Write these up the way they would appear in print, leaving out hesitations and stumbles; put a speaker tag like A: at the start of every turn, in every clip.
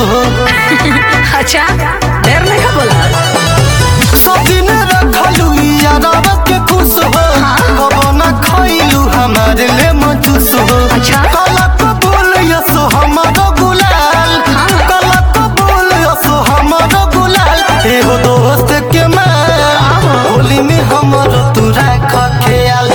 A: हो।
B: अच्छा देर नहीं का बोला
A: सब दिन रखलू यादव के खुश हो। कबो ना खइलू हमारे ले मजूस हो।
B: अच्छा
A: कला कबूल यसो हमारो गुलाल। कला कबूल यसो हमारो गुलाल। एगो दोस्त के माल होली में हमारो तू राख ख्याल।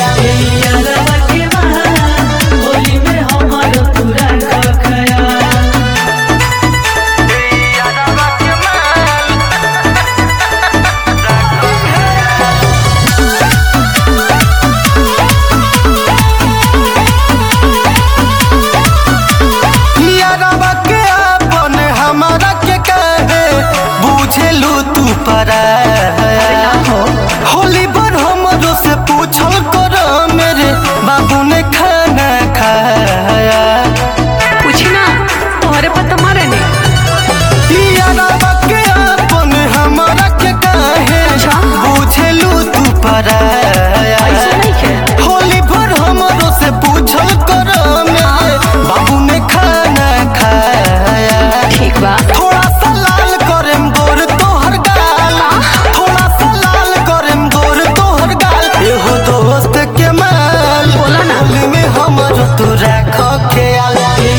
A: होली पर हमरो से पूछल कर मेरे बाबू ने खाना खाया।
B: पूछना तुम्हारे पता मारे नहीं
A: यादवा के अपन हमारा के काहे पूछलू तू पराया। होली पर हमरो से पूछल कर मेरे बाबू ने खाना खाया।
B: ठीक बा
A: थोड़ा सा लाल करेम गोर तोहर गाल। थोड़ा सा लाल करेम गोर तोहर गाल। एहो दोस्त के माल
B: बोला ना।
A: होली में हमरो तू राख ख्याल।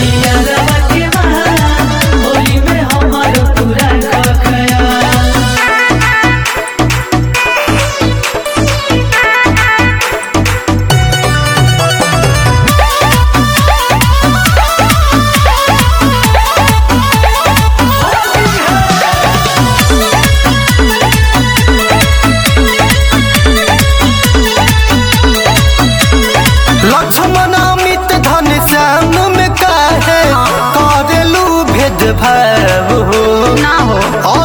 A: लक्ष्मण अमित धन श्याम में काहे करेलू भेदभाव हो।
B: ना हो